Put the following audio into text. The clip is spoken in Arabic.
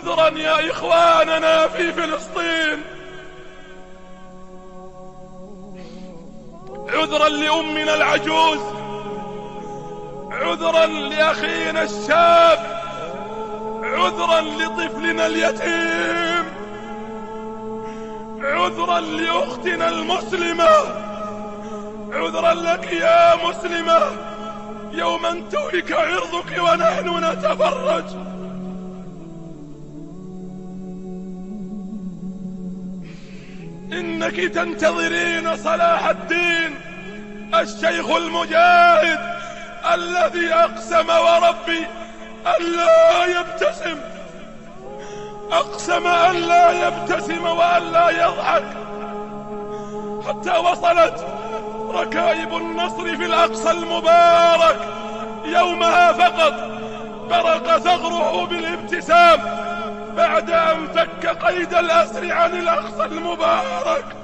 عذرا يا إخواننا في فلسطين، عذرا لأمنا العجوز، عذرا لأخينا الشاب، عذرا لطفلنا اليتيم، عذرا لأختنا المسلمة، عذرا لك يا مسلمة يوم انتهك عرضك ونحن نتفرج. إنك تنتظرين صلاح الدين الشيخ المجاهد الذي أقسم وربي ألا يبتسم، أقسم ألا يبتسم وألا يضحك، حتى وصلت ركائب النصر في الأقصى المبارك يومها فقط برق ثغره بالابتسام بعد أن فك قيد الأسر عن الأقصى المبارك.